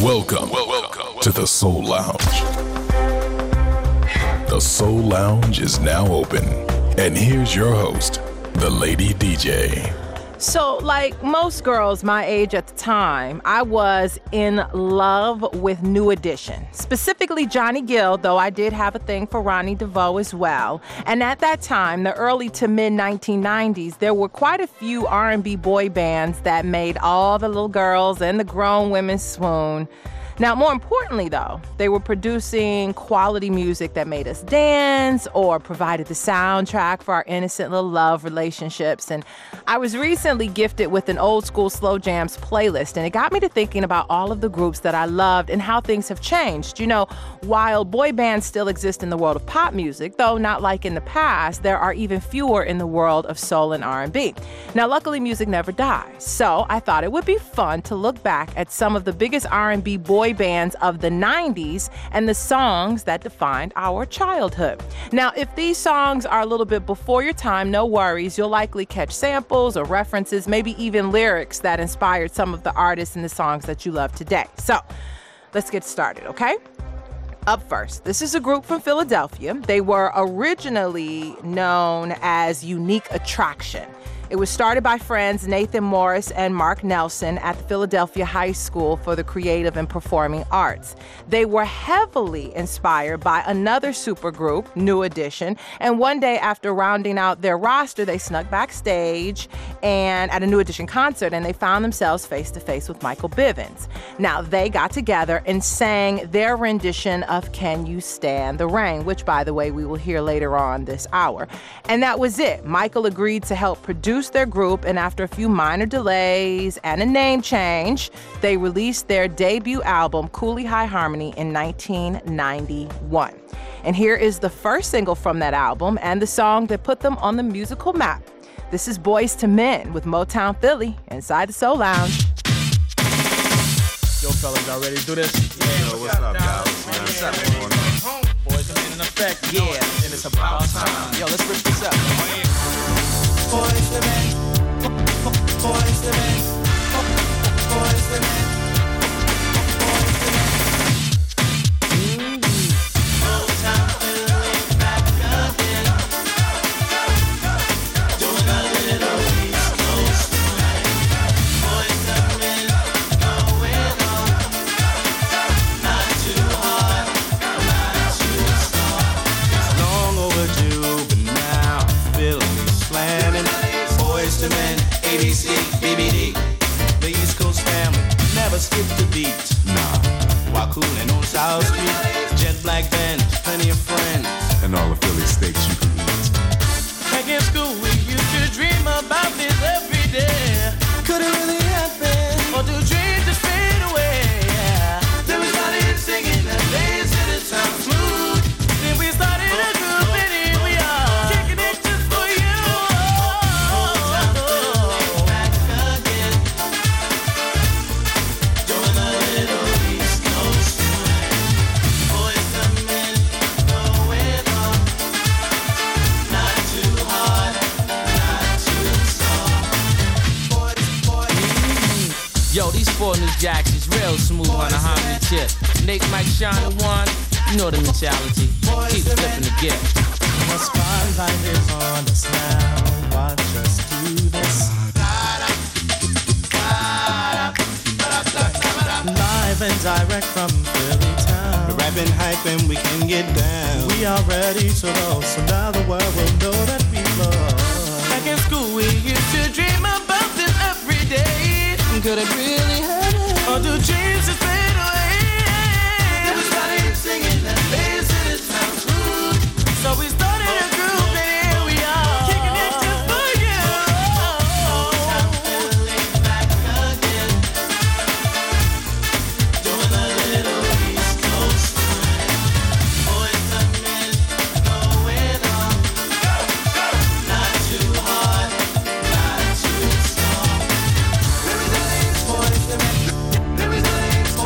Welcome to the Soul Lounge. The Soul Lounge is now open. And here's your host, the Lady DJ. So, like most girls my age at the time, I was in love with New Edition, specifically Johnny Gill, though I did have a thing for Ronnie DeVoe as well. And at that time, the early to mid 1990s, there were quite a few R&B boy bands that made all the little girls and the grown women swoon. Now, more importantly, though, they were producing quality music that made us dance or provided the soundtrack for our innocent little love relationships. And I was recently gifted with an old school slow jams playlist, and it got me to thinking about all of the groups that I loved and how things have changed. You know, while boy bands still exist in the world of pop music, though not like in the past, there are even fewer in the world of soul and R&B. Now, luckily, music never dies, so I thought it would be fun to look back at some of the biggest R&B boy bands of the 90s and the songs that defined our childhood. Now, if these songs are a little bit before your time, no worries. You'll likely catch samples or references, maybe even lyrics that inspired some of the artists and the songs that you love today. So, let's get started, okay? Up first, this is a group from Philadelphia. They were originally known as Unique Attraction. It was started by friends Nathan Morris and Mark Nelson at the Philadelphia High School for the Creative and Performing Arts. They were heavily inspired by another supergroup, New Edition, and one day after rounding out their roster, they snuck backstage and at a New Edition concert, and they found themselves face to face with Michael Bivins. Now, they got together and sang their rendition of Can You Stand the Rain, which, by the way, we will hear later on this hour. And that was it. Michael agreed to help produce their group, and after a few minor delays and a name change, they released their debut album, Cooley High Harmony, in 1991. And here is the first single from that album and the song that put them on the musical map. This is Boyz II Men with Motown Philly inside the Soul Lounge. Yo, fellas, y'all ready to do this? Yeah, what's up, guys? What's up, going on? Boys are in effect. Yeah, and it's about time. Yo, let's rip this up. Boyz II Men, Boyz II Men, Boyz II Men. Skip the beat, nah. While cooling on South Street, jet black Benz, plenty of friends, and all the Philly steaks you can eat. Back in school, we used to dream about this every day. Could it really happen? Or do dreams just fade away? Yeah. Then we started singing that lazy to sound smooth. Then we started a group, and here we are, kicking it just for you. Back again. Yo, these four new jacks is real smooth on the harmony tip. Nate, Mike, Sean, and Juan, you know the mentality. Keep flipping the gift. The spotlight is on us now. Watch us do this. Live and direct from Philly town. The rapping, hyping, we can get down. We are ready to roll, so now the world will know that we love. Back in school, we used to dream about this every day. Could it really happen? Or do dreams just fade away? Then we started singing that lazy to sound smooth. So we started a group, and here we are, kicking it just for you. Back again, doing a little East Coast swing. Boyz II Men, going on. Not too hard, not too soft. Boyz II Men,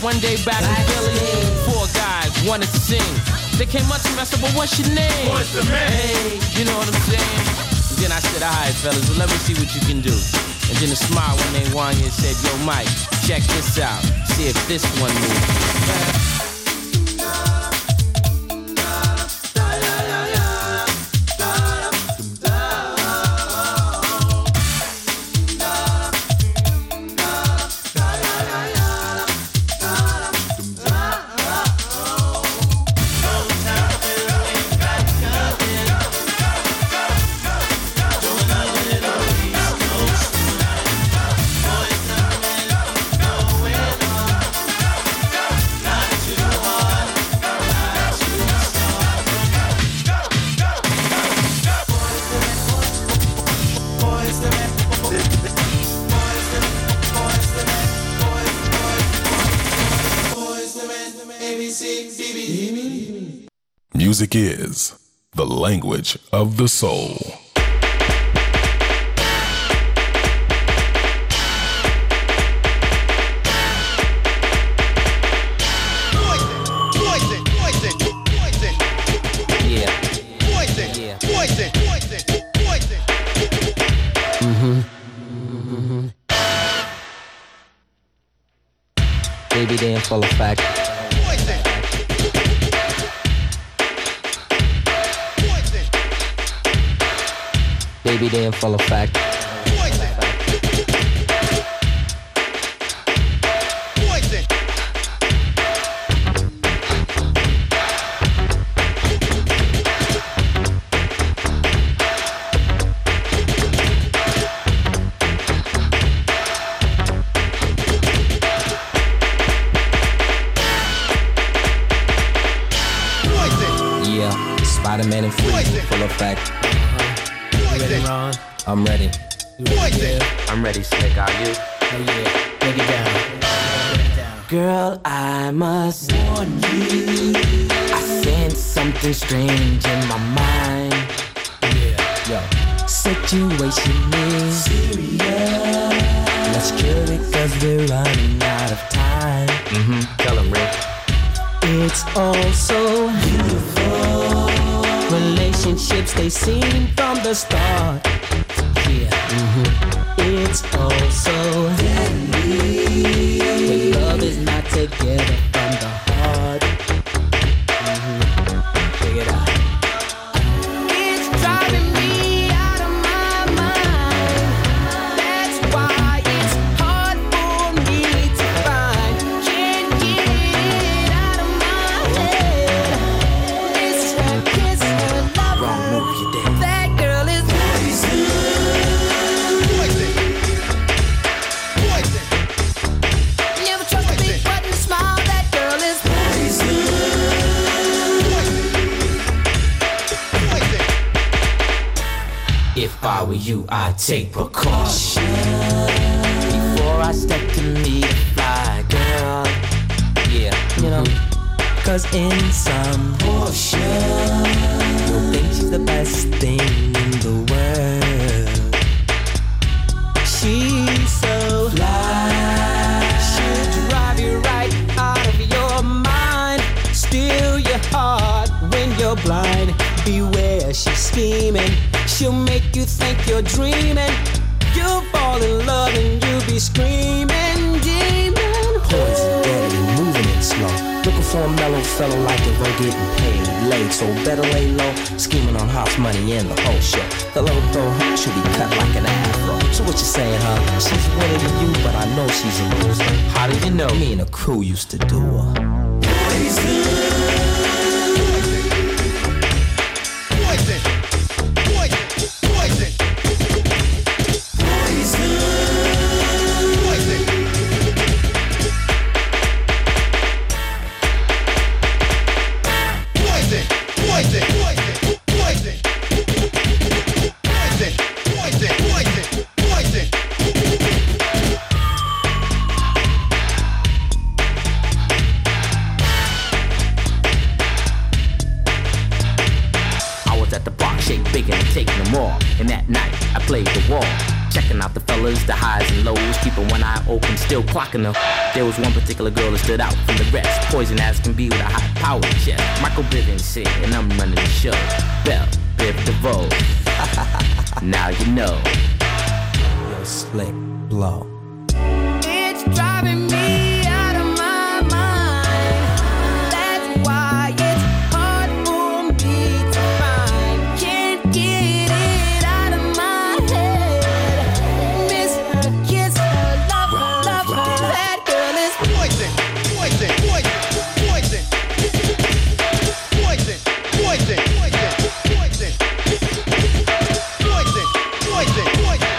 one day back in Philly, 4 guys wanted to sing. They came up to me, I said, well, what's your name? What's the man? Hey, you know what I'm saying? And then I said, all right, fellas, well, let me see what you can do. And then a smile when they won you said, yo, Mike, check this out. See if this one moves. Music is the language of the soul. Baby, they in full effect. Baby, they in full effect. Spider-Man and Freeze, full effect. You ready, Ron? I'm ready. I'm ready, Slick. Are you? Oh yeah, break it down. Girl, I must warn you, I sense something strange in my mind. Yeah. Yo, situation is serious. Let's cure it 'cause we're running out of time. Tell him, Rick. It's all so beautiful. Relationships, they seem from the start. Yeah. It's all so deadly when love is not together from the heart. Check it out. It's driving me out of my mind. That's why it's hard for me to find. Can't get it out of my head. It's her kiss, her love. Wrong move, you dead. That girl is poison. Never trust a big button to smile. That girl is poison. If I were you, I'd take precaution before I step to meet a fly girl. Yeah, you know, 'cause in some portion, you'll think she's the best thing in the world. She's so fly, she'll drive you right out of your mind, steal your heart when you're blind. Beware, she's scheming, she'll make you think you're dreaming. You'll fall in love and you'll be screaming, demon. Poison, deadly, moving it slow. Looking for a mellow fellow like the road getting paid late, so better lay low. Scheming on house money and the whole show. The little girl should be cut like an afro. So what you saying, huh? She's winning to you, but I know she's a loser. How do you know? Me and the crew used to do her. And that night, I played the wall. Checking out the fellas, the highs and lows, keeping one eye open, still clocking them. There was one particular girl that stood out from the rest, poison as can be with a high power chest. Michael Bivins said, and I'm running the show. Bell Biv DeVoe. Now you know. Yo, Slick Blow. It's driving me out of my mind. That's why it's hard for me to find. Can't get it out of my head. Miss her, kiss her, love her, love her. That girl is poison, poison, poison, poison, poison, poison, poison, poison, poison, poison, poison, poison.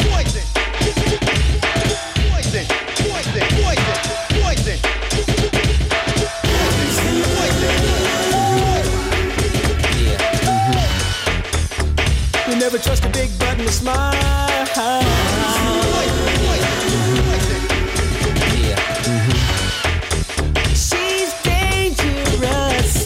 You never trust a big button to smile. She's dangerous.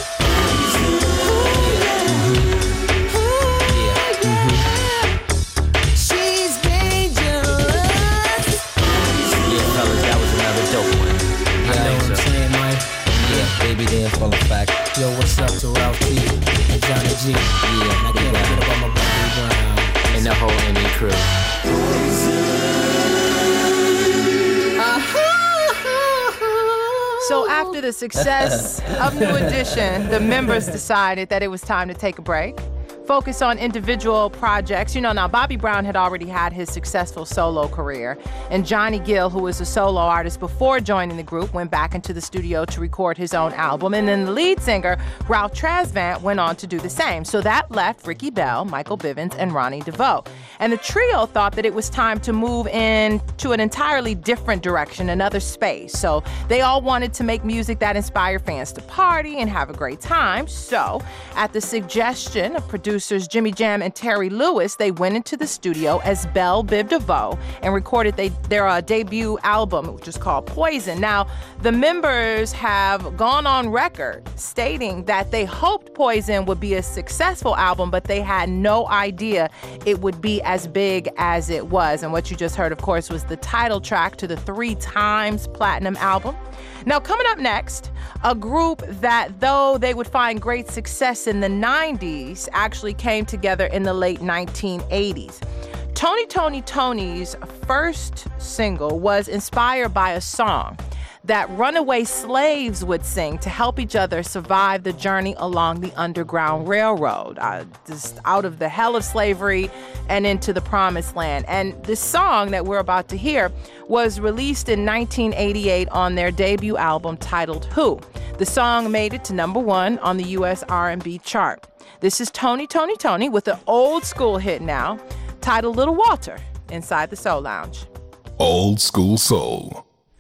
She's dangerous. Yeah, fellas, that was another dope one. Yeah, I know what I'm saying, Mike. Yeah, baby, they in full effect. Yo, what's up to Ralph T and Johnny G? Yeah, I can't forget about my Bobby Brown and the whole NE crew. So after the success of New Edition, the members decided that it was time to take a break, focus on individual projects. You know, now Bobby Brown had already had his successful solo career, and Johnny Gill, who was a solo artist before joining the group, went back into the studio to record his own album, and then the lead singer, Ralph Tresvant, went on to do the same. So that left Ricky Bell, Michael Bivins, and Ronnie DeVoe. And the trio thought that it was time to move into an entirely different direction, another space. So they all wanted to make music that inspired fans to party and have a great time. So at the suggestion of producers Jimmy Jam and Terry Lewis, they went into the studio as Bell Biv DeVoe and recorded their debut album, which is called Poison. Now, the members have gone on record stating that they hoped Poison would be a successful album, but they had no idea it would be as big as it was. And what you just heard, of course, was the title track to the 3 times platinum album. Now, coming up next, a group that, though they would find great success in the 90s, actually came together in the late 1980s. Tony's first single was inspired by a song that runaway slaves would sing to help each other survive the journey along the Underground Railroad, just out of the hell of slavery and into the promised land. And this song that we're about to hear was released in 1988 on their debut album titled Who. The song made it to #1 on the U.S. R&B chart. This is Tony with an old school hit now titled Little Walter inside the Soul Lounge. Old school soul.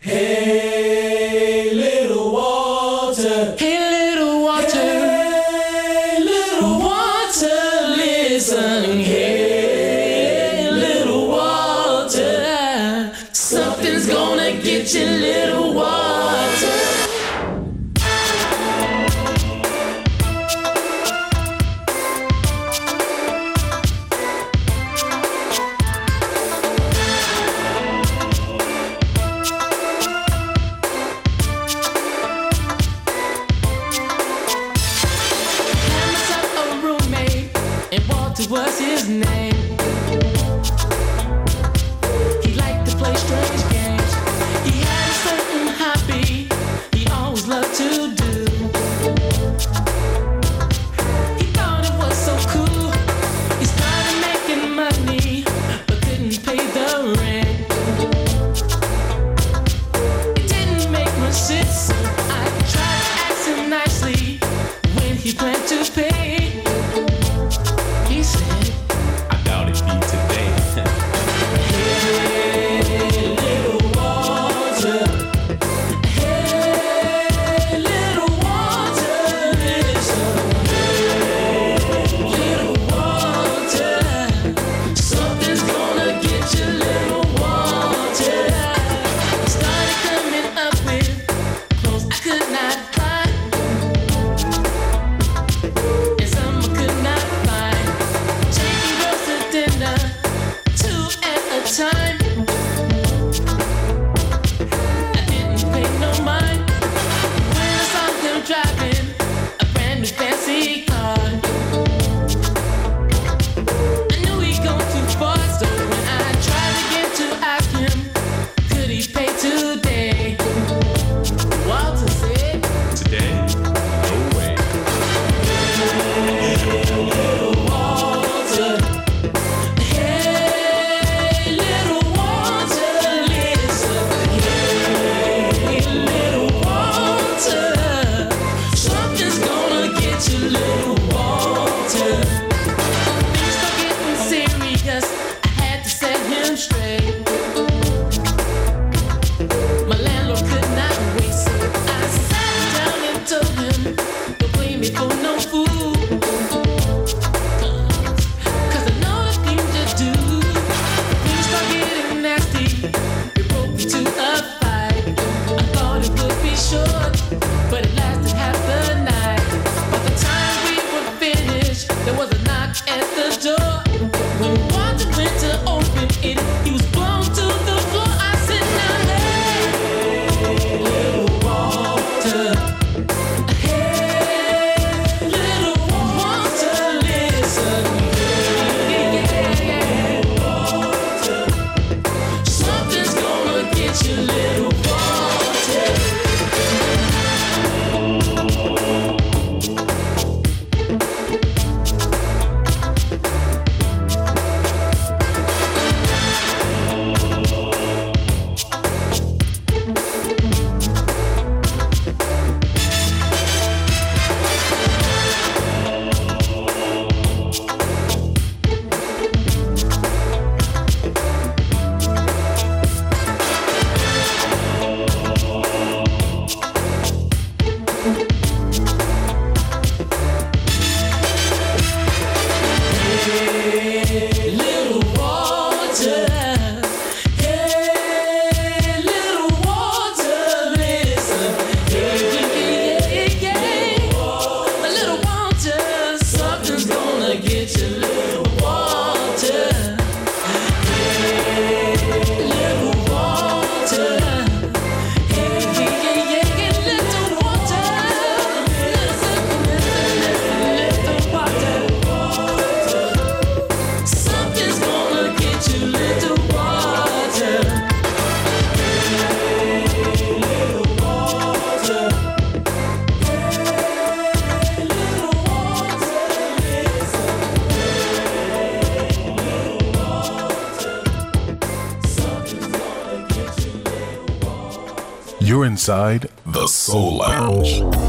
Hey, little Walter. Hey, little Walter. Hey, little Walter, listen. Hey, little Walter. Something's gonna get you, little Walter. Was his name. He liked to play strange games. He had a certain hobby he always loved to do. He thought it was so cool. He started making money but couldn't pay the rent. It didn't make much sense. I tried to ask him nicely when he planned to pay. I doubt it'd be today. Hey, little Walter. Hey, little Walter, listen. Hey, little Walter. Something's gonna get you, little Walter. Started coming up with clothes I could not buy, and some plastic heart. I knew he'd gone too far, so when I tried again to ask him, could he pay today? Walter said, Today? No way. Little Walter, hey, little Walter, listen. Hey, little Walter, something's gonna get you, little Walter. Things start getting serious, I had to set him straight. My landlord could not wait, so I sat down and told him, don't blame me for no food. Cause I know the things to do. When you start getting nasty, it broke into a fight. I thought it would be short, but it lasted half the night. By the time we were finished, there was a knock at the door. When Walter went to open it, he was blown to the floor. I said, now hey, little Walter. Hey, little Walter, listen. Yeah. Something's gonna get you, little Walter. Little Walter, hey, little Walter, listen. Yeah. Little Walter, something's gonna get you, little Walter. Hey, little Walter, hey, little Walter, listen, little Walter. Something's gonna get you, little Walter. Little Walter. Little Walter, listen. Little Walter. Something's gonna get you, little Walter. You're inside the Soul Lounge.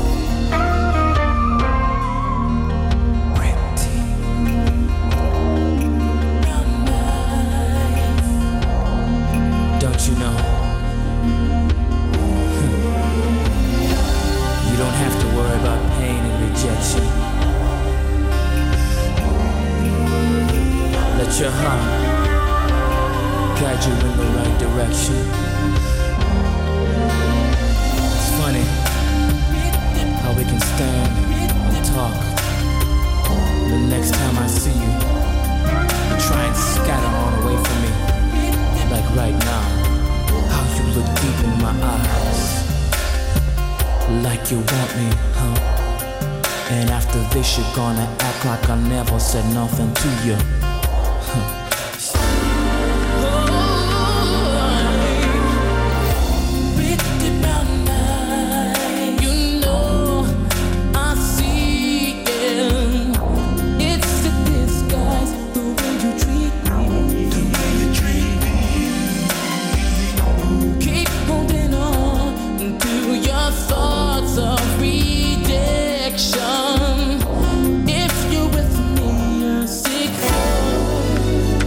Don't you know? You don't have to worry about pain and rejection. Let your heart guide you in the right direction. It's funny how we can stand and talk. The next time I see you, you try and scatter on away from me. Like right now, how you look deep in my eyes. Like you want me, huh? And after this you're gonna act like I never said nothing to you. You know I see it. It's a disguise, the way you treat me. Keep holding on to your thoughts of rejection. If you're with me, you're secure.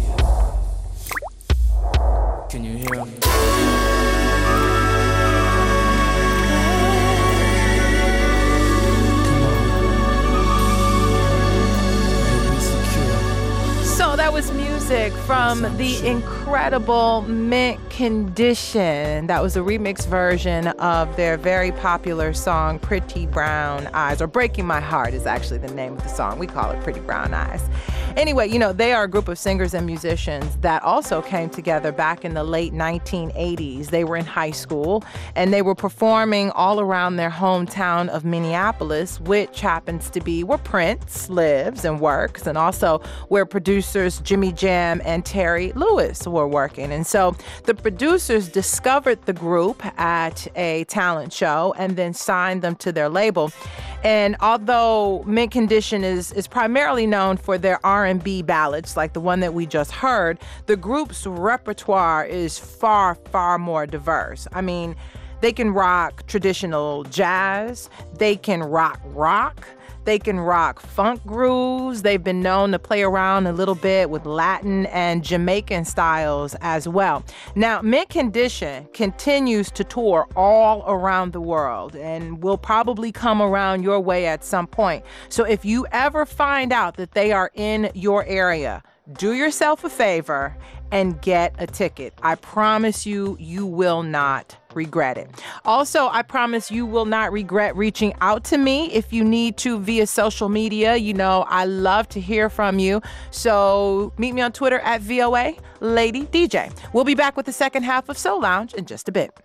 Can you hear me? So that was music from the incredible Mint Condition. That was a remix version of their very popular song, Pretty Brown Eyes, or Breaking My Heart is actually the name of the song. We call it Pretty Brown Eyes. Anyway, you know, they are a group of singers and musicians that also came together back in the late 1980s. They were in high school and they were performing all around their hometown of Minneapolis, which happens to be where Prince lives and works, and also where producers Jimmy Jam and Terry Lewis were working. And so the producers discovered the group at a talent show and then signed them to their label. And although Mint Condition is primarily known for their R&B ballads, like the one that we just heard, the group's repertoire is far, far more diverse. I mean, they can rock traditional jazz, they can rock, they can rock funk grooves. They've been known to play around a little bit with Latin and Jamaican styles as well. Now, Mint Condition continues to tour all around the world and will probably come around your way at some point. So if you ever find out that they are in your area, do yourself a favor and get a ticket. I promise you, you will not regret it. Also, I promise you will not regret reaching out to me if you need to via social media. You know, I love to hear from you. So meet me on Twitter at VOA Lady DJ. We'll be back with the second half of Soul Lounge in just a bit.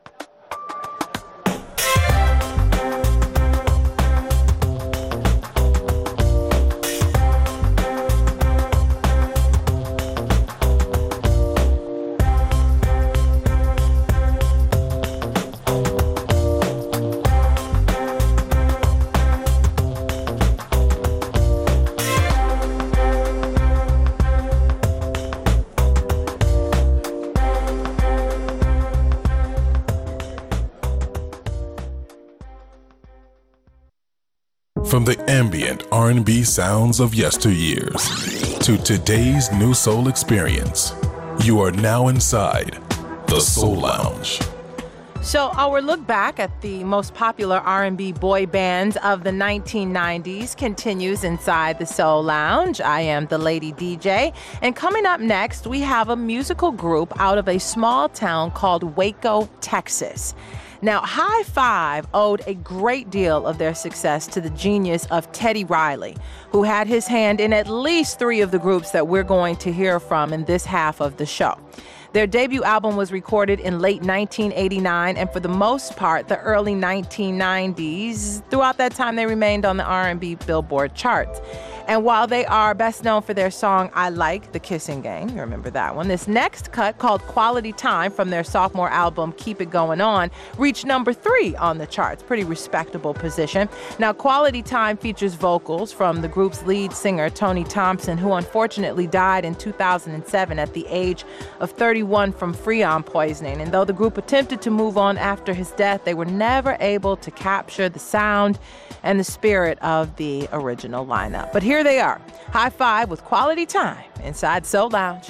From the ambient R&B sounds of yesteryears to today's new soul experience, you are now inside the Soul Lounge. So our look back at the most popular R&B boy bands of the 1990s continues inside the Soul Lounge. I am the Lady DJ, and coming up next, we have a musical group out of a small town called Waco, Texas. Now, High Five owed a great deal of their success to the genius of Teddy Riley, who had his hand in at least 3 of the groups that we're going to hear from in this half of the show. Their debut album was recorded in late 1989, and for the most part, the early 1990s. Throughout that time, they remained on the R&B Billboard charts. And while they are best known for their song, I Like the Kissing Game, you remember that one, this next cut, called Quality Time, from their sophomore album, Keep It Going On, reached number 3 on the charts. Pretty respectable position. Now, Quality Time features vocals from the group's lead singer, Tony Thompson, who unfortunately died in 2007 at the age of 31 from Freon poisoning. And though the group attempted to move on after his death, they were never able to capture the sound and the spirit of the original lineup. But here they are, High Five with Quality Time inside Soul Lounge.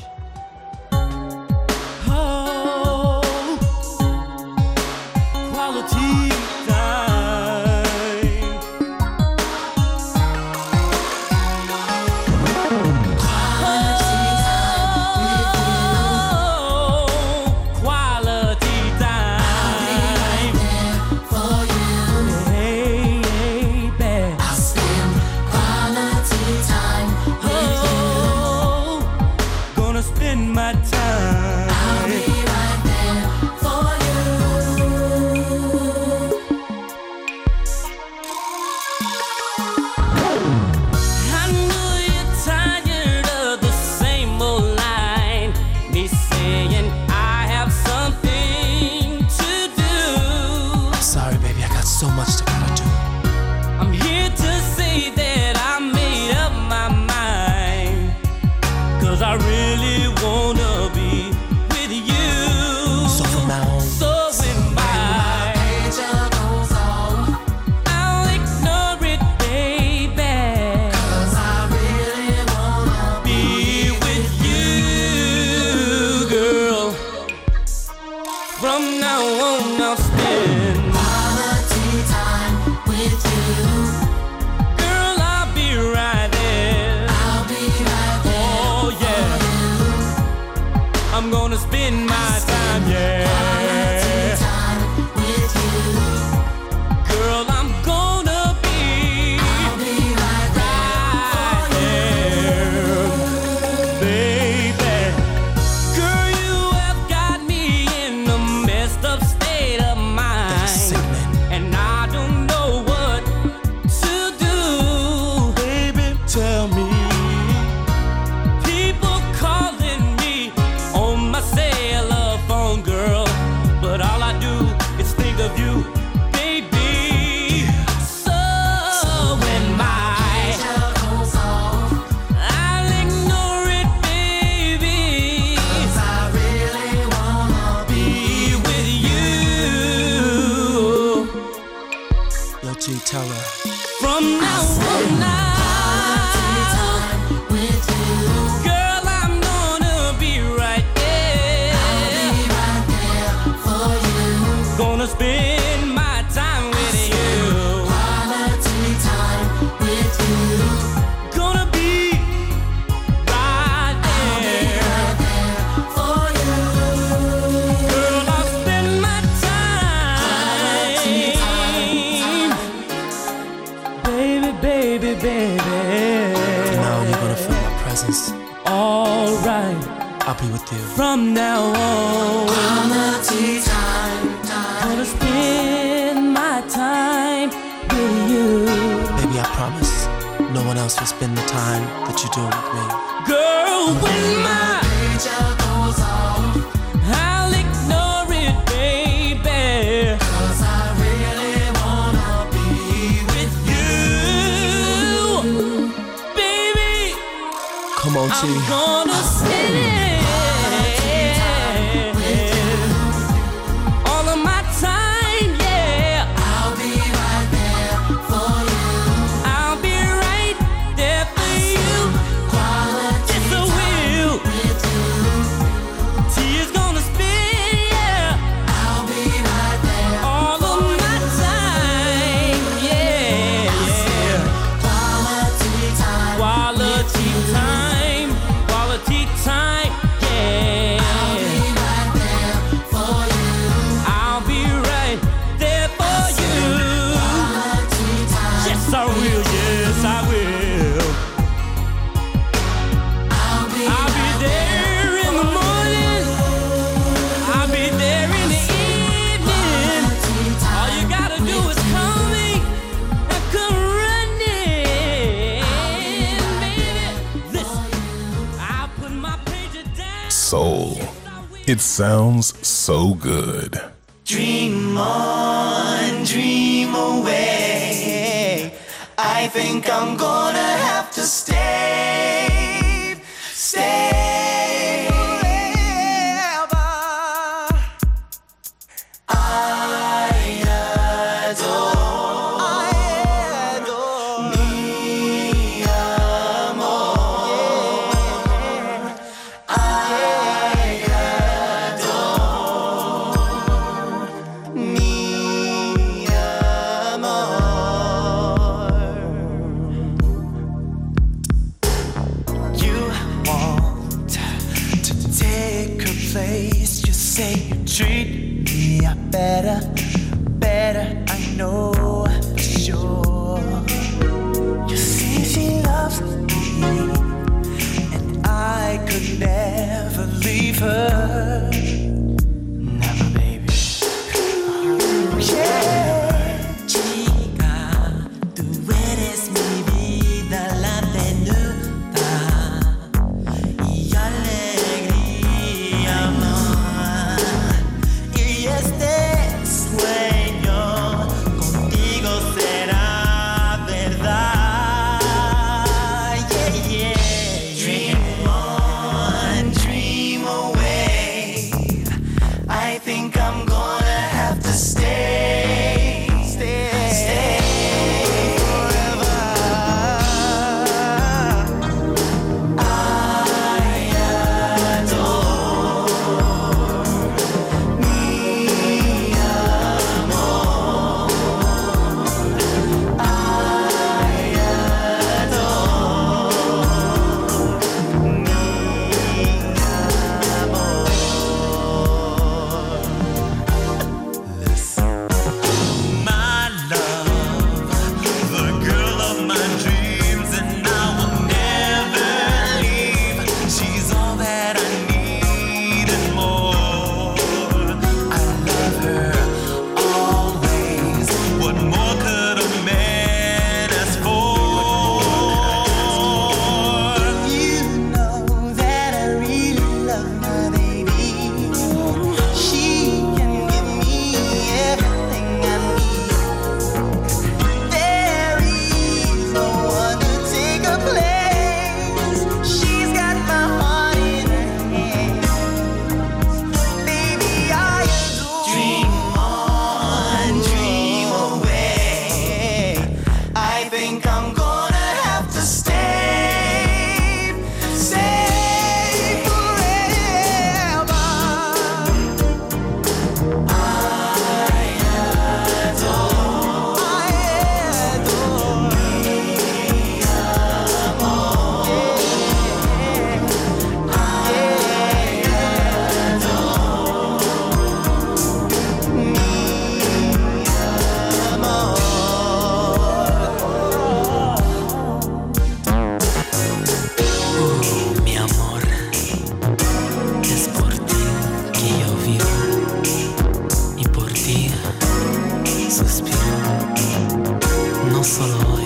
Oh, quality time. Oh, quality time. For you, baby. I'll spend quality time with you. Gonna spend my time. I'll be right there for you. I know you're tired of the same old line, me saying I have something to do. Sorry, baby, I got so much to gotta do. I'm here to say that I made up my mind, 'cause I really wanna be with you. So from now on, So when my pager goes off, I'll ignore it, baby, 'cause I really wanna be with you. spend my time, yeah. With you. Girl, I'm gonna be I'll be right there, baby. Girl, you have got me in the messed up state of mind, and I don't know what to do. Baby, tell me. People calling me on my cellular phone, girl, but all I do is think of you, baby. So when my goes off, I'll ignore it, baby, 'cause I really wanna be with you. Yo, G, tell her. From now on now, with you. Girl, I'm gonna be right there. I'll be right there for you. Gonna spend my time with you. Quality time with you. Gonna be right there for you. Girl, I'll spend my time. Baby, baby, baby. Now you're gonna feel my presence. All right. I'll be with you. From now on, quality time. Gonna spend my time with you. Baby, I promise no one else will spend the time that you do with me. Girl, when my pager goes off, I'll ignore it, baby, 'cause I really wanna be with you. Baby, Come on, G. I'm gonna spend all of my time, yeah. I'll be right there for you. I'll be right there for you. Quality yes, I will. With you. Tears gonna spill, yeah. I'll be right there. All of my time, yeah, yeah. Quality time. Quality time. Quality time, yeah. I'll be right there for you. I'll be right there for you. Quality time. Yes, I will. Yes, I will. I'll be there in the morning. I'll be there in the evening. All you gotta do is call me and come running, baby. Listen, I'll put my pager down. Soul. It sounds so good. Dream on, dream away. I think I'm gonna have to stay forever. I adore mi amor. I adore mi amor. You want to take her place. You say you treat me better, better. I know for sure. You see she loves me, and I could never leave her. Never, baby. Yeah. Chica, tú eres mi vida, la tenuta y alegría, amor. Y este sueño contigo será verdad. Yeah, yeah. Dream on, dream away. that I needed more. I love her always. What more could a man ask for? You know that I really love my baby. She can give me everything I need. There is no one to take her place. She's got my heart in her hands. Baby, I adore. Dream on, dream away. I think I'm gonna have to stay forever. I adore me, mi amor, es por ti que yo vivo y por ti suspiro. No solo hoy,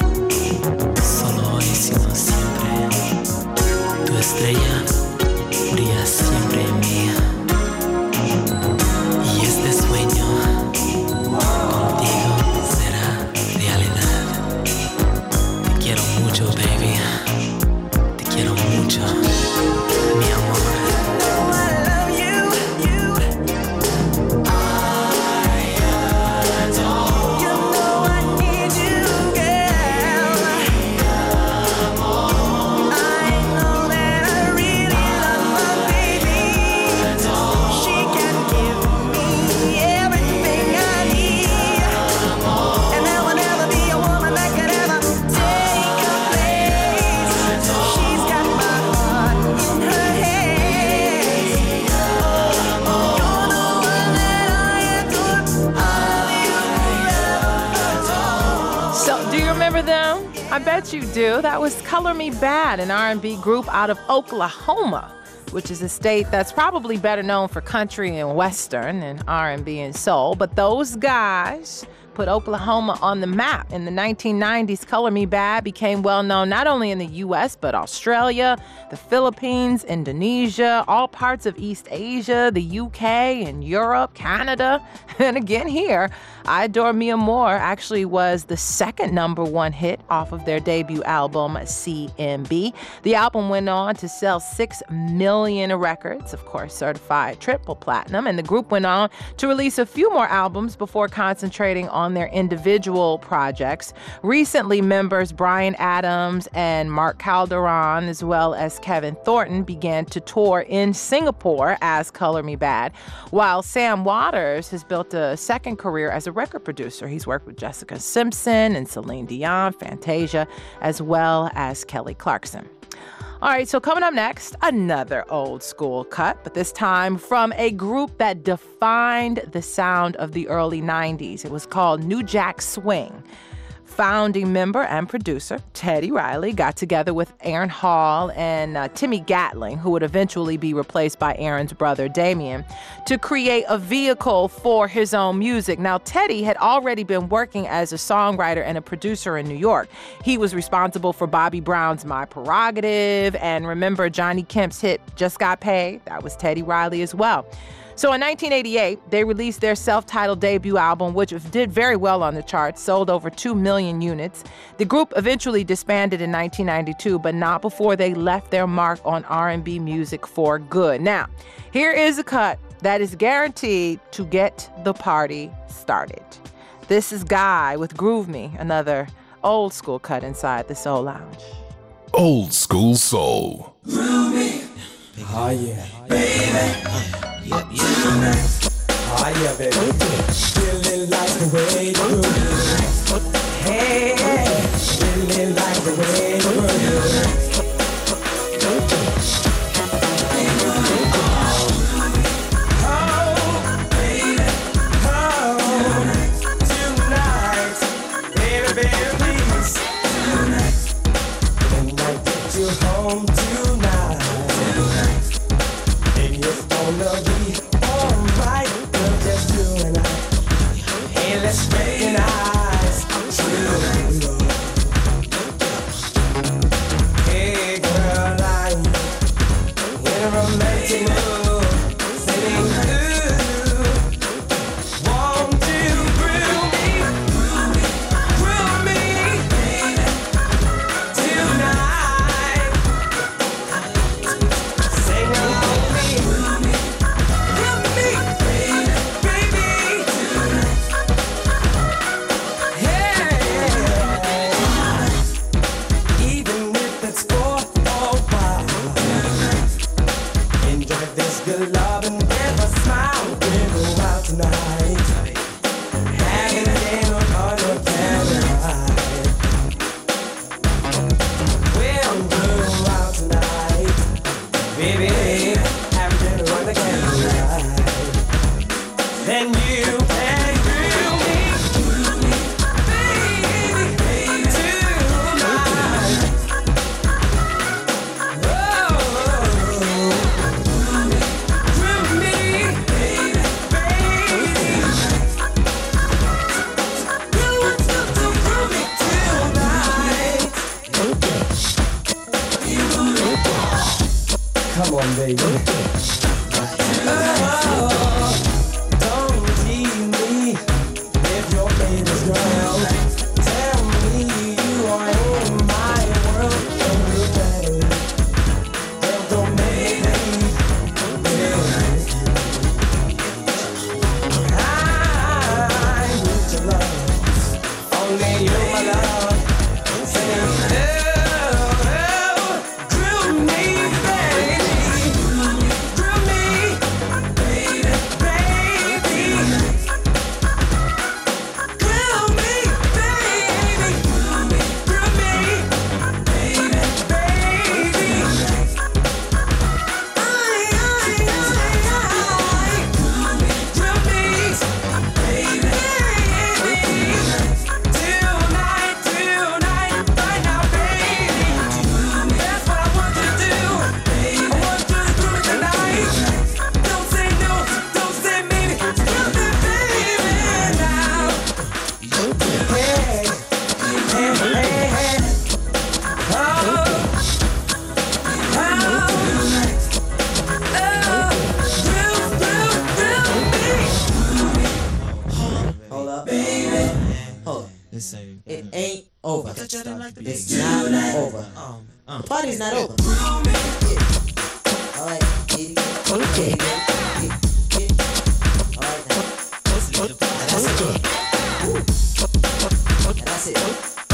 sino siempre. Tu estrella brilla siempre en mí. Y este sueño contigo será realidad. Te quiero mucho, baby. Te quiero mucho, mi amor. I love you. I adore. You know I need you, girl. I know that I really love my baby. She can give me everything I need. And there will never be a woman that can ever take her place. She's got my heart in her hands. You're the one that I adore. So, do you remember them? I bet you do. That was Color Me Bad, an R&B group out of Oklahoma, which is a state that's probably better known for country and western than R&B and soul. But those guys put Oklahoma on the map. In the 1990s, Color Me Bad became well known not only in the U.S., but Australia, the Philippines, Indonesia, all parts of East Asia, the U.K. and Europe, Canada. And again here, I Adore Me More actually was the second #1 hit off of their debut album, CMB. The album went on to sell 6 million records, of course, certified triple platinum, and the group went on to release a few more albums before concentrating on their individual projects. Recently, members Bryan Adams and Mark Calderon, as well as Kevin Thornton, began to tour in Singapore as Color Me Bad, while Sam Waters has built a second career as a record producer. He's worked with Jessica Simpson and Celine Dion, Fantasia, as well as Kelly Clarkson. All right, so coming up next, another old school cut, but this time from a group that defined the sound of the early 90s. It was called New Jack Swing. Founding member and producer Teddy Riley got together with Aaron Hall and Timmy Gatling, who would eventually be replaced by Aaron's brother Damian, to create a vehicle for his own music. Now, Teddy had already been working as a songwriter and a producer in New York. He was responsible for Bobby Brown's My Prerogative, and remember Johnny Kemp's hit Just Got Paid? That was Teddy Riley as well. So in 1988, they released their self-titled debut album, which did very well on the charts, sold over 2 million units. The group eventually disbanded in 1992, but not before they left their mark on R&B music for good. Now, here is a cut that is guaranteed to get the party started. This is Guy with Groove Me, another old school cut inside the Soul Lounge. Old school soul. Groove me. Oh yeah. Baby. Yep. Oh yeah, baby. Really like the way you groove. Hey, really like the way you groove. Home tonight. to move. Singing, ooh, won't you groove me tonight? Sing along with me, groove me, baby. Yeah, even if it's for a while, enjoy this good love and give a smile. We'll go out tonight, having dinner on your candlelight. We'll go out tonight, baby, having dinner on the candlelight. Then you can groove me, baby, tonight. Oh, groove me, baby. You want to groove me tonight. Come on, baby. Oh, don't tease me if your baby's girl. Tell me you are in my world every day. Don't make me I need your love, only you, my love. Say, oh, groove me, baby, groove me, baby, baby, groove me, baby, groove me, baby, baby. Hold up, baby. Hold up. It ain't over. It's not over. The party's not over. Alright, okay. Alright, that's it. That's it.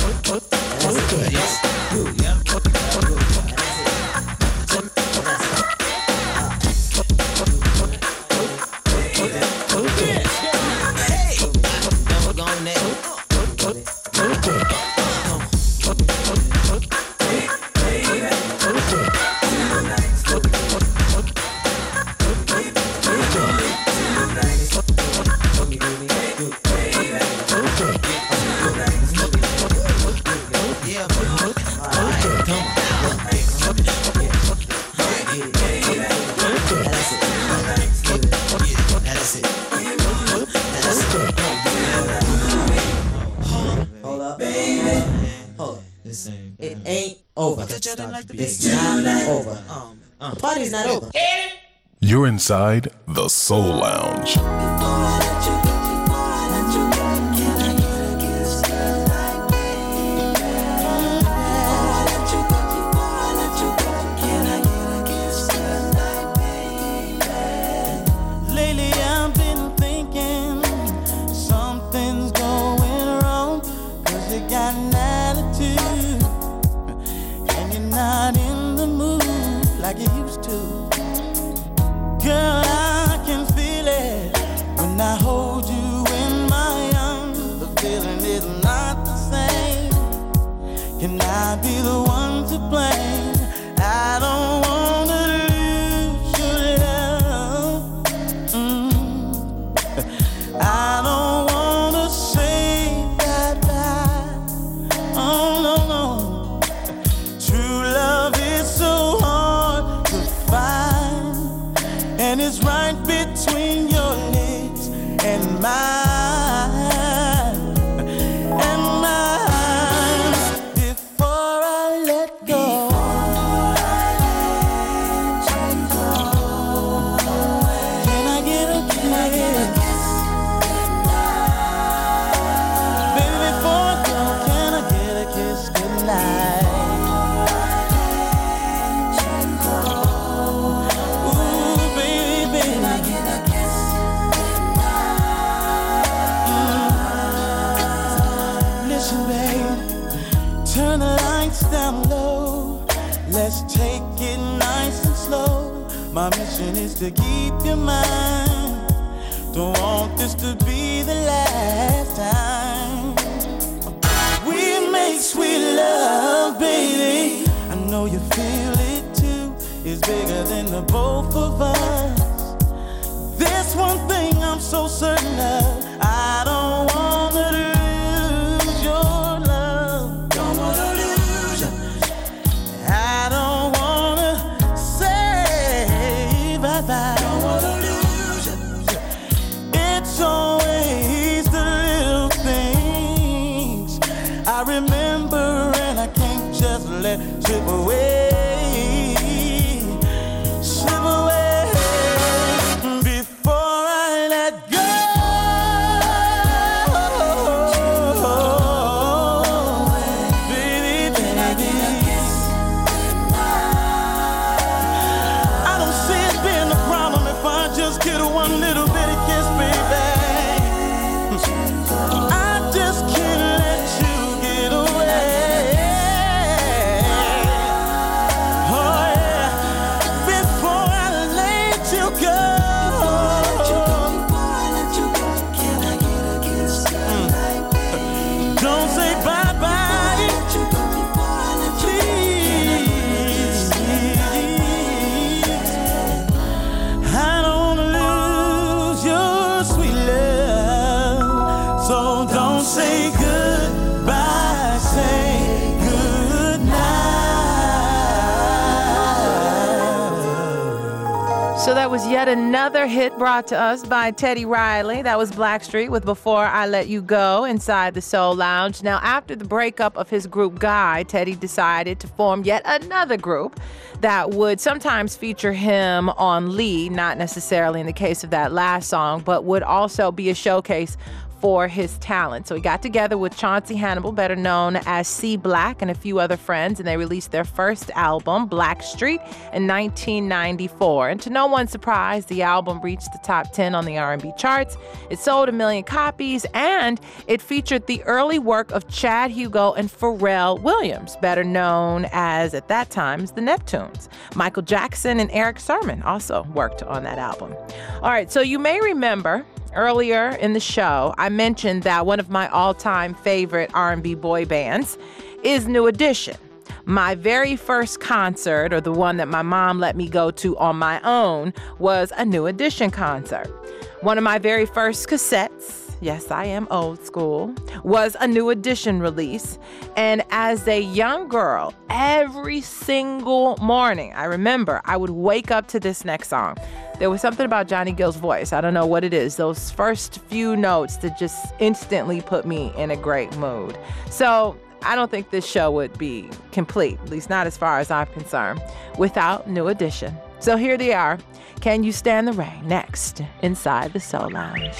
Hold up, baby. Hold up. It ain't over. It's not over. The party's not over. You're inside the Soul Lounge. Lately I've been thinking something's going wrong, 'cause you got an attitude and you're not in the mood like you used to. Girl, I can feel it when I hold you in my arms. The feeling is not the same. Can I be the one to blame? I don't wanna lose your love. I don't wanna say bye-bye. Oh, no, no. True love is so hard to find, and it's right between your legs and mine, and mine. Before I let go, My mission is to keep you mine. Don't want this to be the last time. We make sweet love, baby. I know you feel it too. It's bigger than the both of us. There's one thing I'm so certain of. I don't wanna lose your love. Don't wanna lose you. I don't wanna say bye-bye. Don't wanna lose you. It's always the little things I remember and I can't just let slip away. Slip away. So that was yet another hit brought to us by Teddy Riley. That was Blackstreet with Before I Let You Go inside the Soul Lounge. Now, after the breakup of his group Guy, Teddy decided to form yet another group that would sometimes feature him on lead, not necessarily in the case of that last song, but would also be a showcase for his talent. So he got together with Chauncey Hannibal, better known as C Black, and a few other friends, and they released their first album, Blackstreet, in 1994. And to no one's surprise, the album reached the top 10 on the R&B charts. It sold 1 million copies, and it featured the early work of Chad Hugo and Pharrell Williams, better known as, at that time, the Neptunes. Michael Jackson and Eric Sermon also worked on that album. All right, so you may remember earlier in the show, I mentioned that one of my all-time favorite R&B boy bands is New Edition. My very first concert, or the one that my mom let me go to on my own, was a New Edition concert. One of my very first cassettes, yes, I am old school, was a New Edition release. And as a young girl, every single morning, I remember I would wake up to this next song. There was something about Johnny Gill's voice. I don't know what it is. Those first few notes that just instantly put me in a great mood. So I don't think this show would be complete, at least not as far as I'm concerned, without New Edition. So here they are. Can You Stand the Rain? Next, inside the Soul Lounge.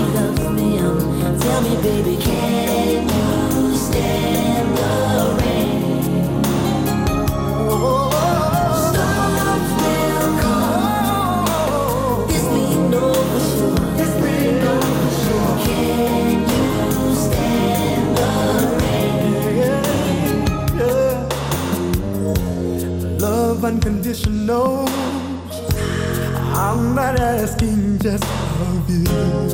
Baby, can you stand the rain? knows I'm not asking just of you.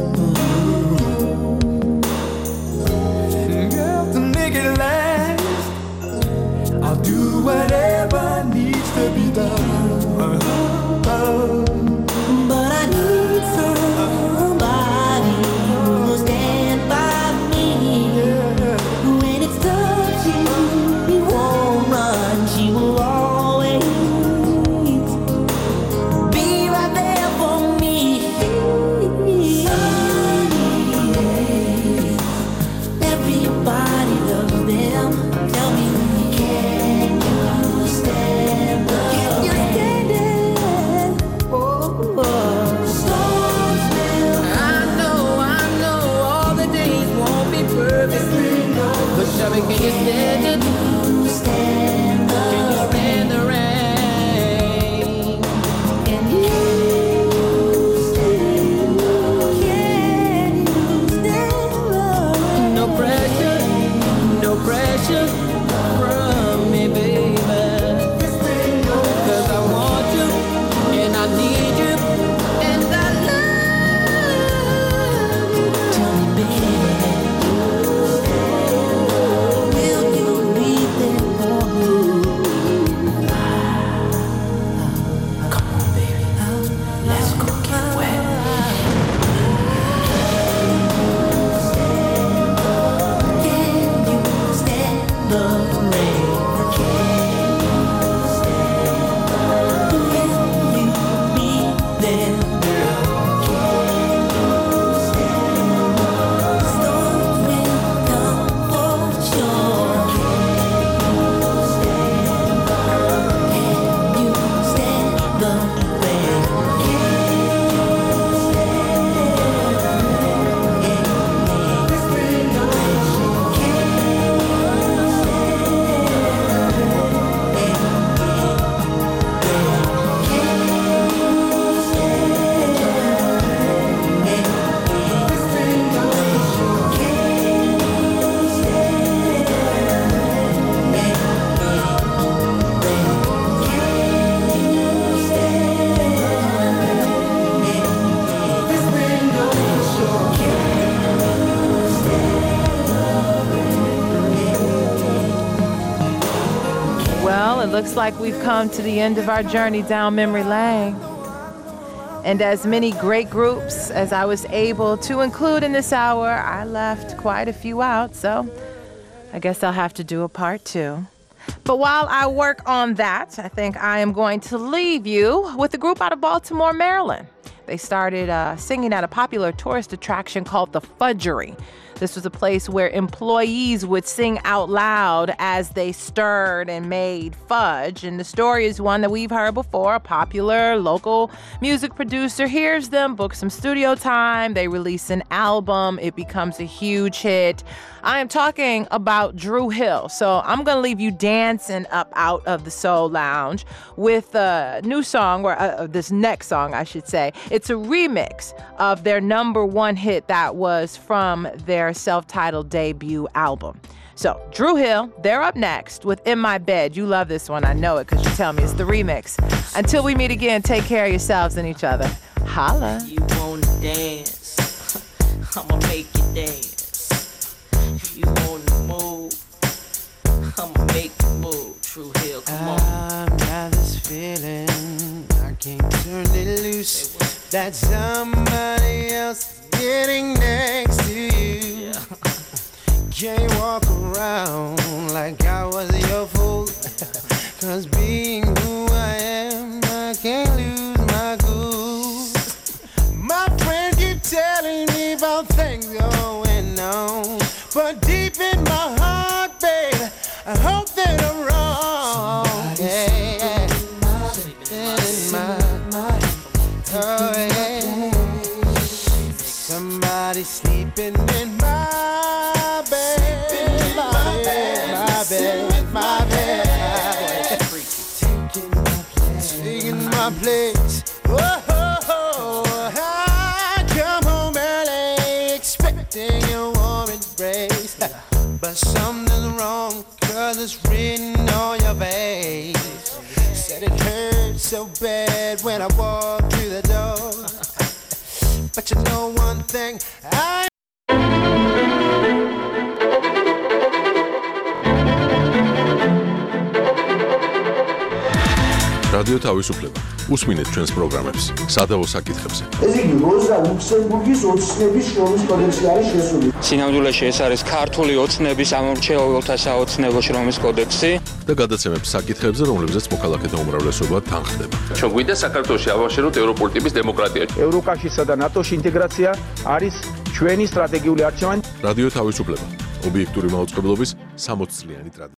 Girl, to make it last, I'll do whatever needs to be done. But I need somebody who'll stand by me. When it's tough, she won't run. She will always be right there for me. Everybody loves them. Tell me, can you stand up? Can you stand it? But Shelby, can you stand it? Can you stand the rain? Can you stand the rain? No pressure from me, baby. 'Cause I want you and I need you and I love you. Tell me, baby. Looks like we've come to the end of our journey down memory lane. And as many great groups as I was able to include in this hour, I left quite a few out, so I guess I'll have to do a part 2. But while I work on that, I think I am going to leave you with a group out of Baltimore, Maryland. They started singing at a popular tourist attraction called the Fudgery. This was a place where employees would sing out loud as they stirred and made fudge. And the story is one that we've heard before. A popular local music producer hears them, books some studio time. They release an album. It becomes a huge hit. I am talking about Dru Hill. So I'm going to leave you dancing up out of the Soul Lounge with a new song, or this next song, I should say. It's a remix of their #1 hit that was from their self-titled debut album. So Dru Hill, they're up next with In My Bed. You love this one. I know it because you tell me it's the remix. Until we meet again, take care of yourselves and each other. Holla. You wanna dance? I'ma make you dance. You wanna move? I'ma make you move. Dru Hill, come on. I've got this feeling I can't turn it loose. That somebody else getting next to you. Can't walk around like I was your fool. 'Cause being who I am, I can't lose my cool. My friends keep telling me about things going on, but deep in my heart, babe, I hope that I'm wrong. Yeah, oh yeah. Somebody sleeping in my bed, my bed. Taking my place. Oh, I come home early expecting a warm embrace, but something's wrong 'cause it's written on your face. Said it hurt so bad when I walked through the door. But you know one thing, რადიო თავისუფლება. უსმინეთ ჩვენს პროგრამებს სადავო საკითხებზე. ეს იგი როზა ლუქსემბურგის ოცნების შრომის კოდექსი არის შესული. სინამდვილეში ეს არის ქართული ოცნების ამორჩეულთა საოცნებო შრომის კოდექსი და გადაცემებს საკითხებზე, რომლებზეც მოქალაქეთა უმრავლესობა თანხდება. ჩვენ გვინდა საქართველოში ავაშენოთ ევროპული ტიპის დემოკრატია. ევროკავშირსა და ნატოში ინტეგრაცია არის ჩვენი სტრატეგიული არჩევანი. რადიო თავისუფლება. ობიექტური მაუწყებლობის 60 წლიანი ტრადიცია.